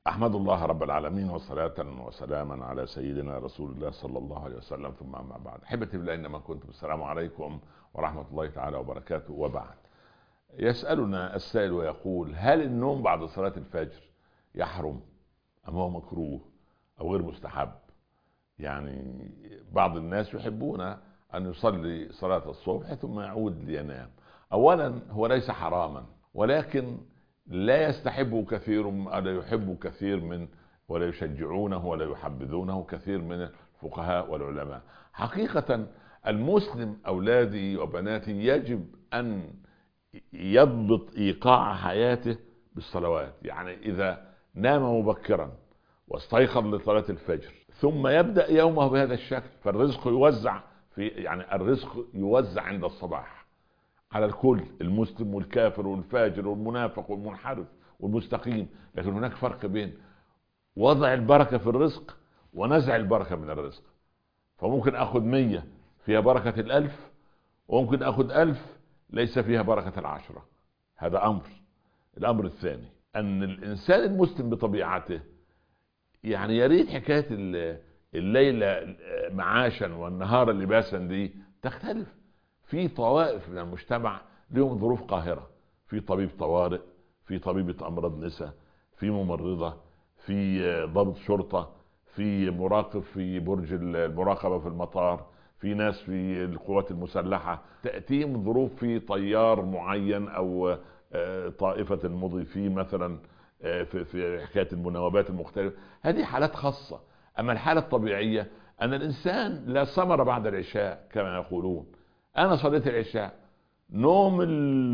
أحمد الله رب العالمين وصلاة وسلاما على سيدنا رسول الله صلى الله عليه وسلم، ثم أما بعد. أحبتي بالله، إنما كنتم، السلام عليكم ورحمة الله تعالى وبركاته. وبعد، يسألنا السائل ويقول: هل النوم بعد صلاة الفجر يحرم أم هو مكروه أو غير مستحب؟ يعني بعض الناس يحبون أن يصلي صلاة الصبح ثم يعود لينام. أولا، هو ليس حراما، ولكن لا يستحبه كثير، ولا يحب كثير من، ولا يشجعونه ولا يحبذونه كثير من الفقهاء والعلماء. حقيقة المسلم أولادي وبناتي يجب أن يضبط إيقاع حياته بالصلوات. يعني إذا نام مبكرا واستيقظ لصلاة الفجر ثم يبدأ يومه بهذا الشكل، فالرزق يوزع الرزق يوزع عند الصباح على الكل، المسلم والكافر والفاجر والمنافق والمنحرف والمستقيم. لكن هناك فرق بين وضع البركة في الرزق ونزع البركة من الرزق. فممكن أخذ 100 فيها بركة 1000، وممكن أخذ 1000 ليس فيها بركة 10. هذا أمر. الأمر الثاني، أن الإنسان المسلم بطبيعته يعني يريد حكاية الليلة معاشا والنهار لباسا دي تختلف. في طوائف من المجتمع لهم ظروف قاهرة، في طبيب طوارئ، في طبيبة أمراض نساء، في ممرضة، في ضابط شرطة، في مراقب في برج المراقبة في المطار، في ناس في القوات المسلحة تأتيهم ظروف، في طيار معين أو طائفة المضيفين مثلا في حكاية المناوبات المختلفة. هذه حالات خاصة. أما الحالة الطبيعية أن الإنسان لا ثمر بعد العشاء كما يقولون. أنا صليت العشاء، نوم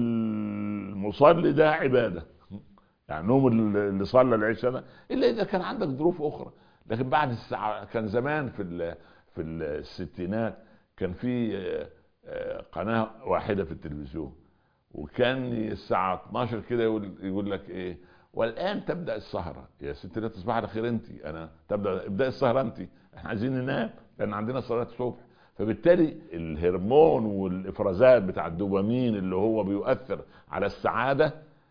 المصلي ده عبادة، يعني نوم اللي صلى العشاء ده، إلا إذا كان عندك ظروف أخرى. لكن بعد الساعة، كان زمان في الستينات كان في قناة واحدة في التلفزيون، وكان الساعة 12 كده يقول لك ايه: والآن تبدأ السهرة. يا ستي لا تصبح على خير انت، انا ابدأ السهرة انت، احنا عايزين ننام لان عندنا صلاة الصبح. فبالتالي الهرمون والافرازات بتاع الدوبامين اللي هو بيؤثر على السعادة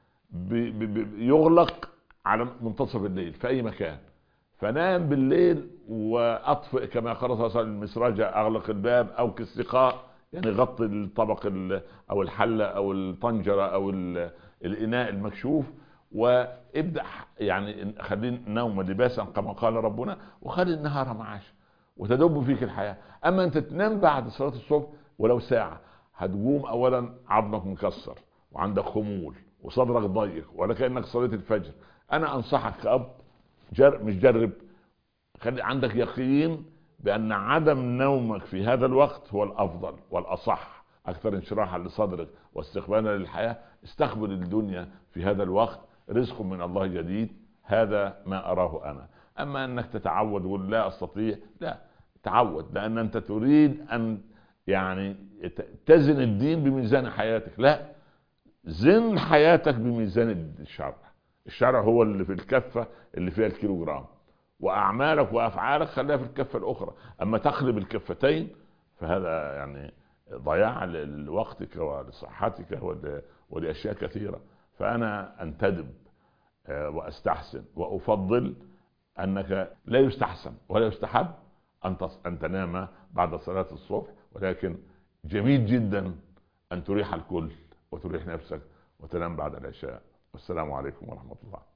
يغلق على منتصف الليل في اي مكان. فنام بالليل واطفئ كما قال صلى الله عليه وسلم المسرجة، اغلق الباب او كالسقاء، يعني غطي الطبق او الحلة او الطنجرة او الاناء المكشوف، وابدأ يعني خلي النوم لباسا كما قال ربنا، وخلي النهار معاشا وتدب فيك الحياة. اما انت تنام بعد صلاة الصبح ولو ساعة، هتقوم اولا عظمك مكسر وعندك خمول وصدرك ضيق ولا كأنك صليت الفجر. انا انصحك كأب، مش جرب، خلي عندك يقين بأن عدم نومك في هذا الوقت هو الأفضل والأصح، أكثر انشراحا لصدرك واستقبالا للحياة. استقبل الدنيا في هذا الوقت، رزق من الله جديد. هذا ما أراه أنا. أما أنك تتعود ولا لا أستطيع، لا تعود، لأن أنت تريد أن يعني تزن الدين بميزان حياتك. لا، زن حياتك بميزان الشرع. الشرع هو اللي في الكفة اللي فيها الكيلوغرام، واعمالك وافعالك خليها في الكفه الاخرى. اما تقلب الكفتين فهذا يعني ضياع لوقتك ولصحتك ولاشياء كثيره. فانا انتدب واستحسن وافضل انك لا يستحسن ولا يستحب ان تنام بعد صلاه الصبح، ولكن جميل جدا ان تريح الكل وتريح نفسك وتنام بعد العشاء. والسلام عليكم ورحمه الله.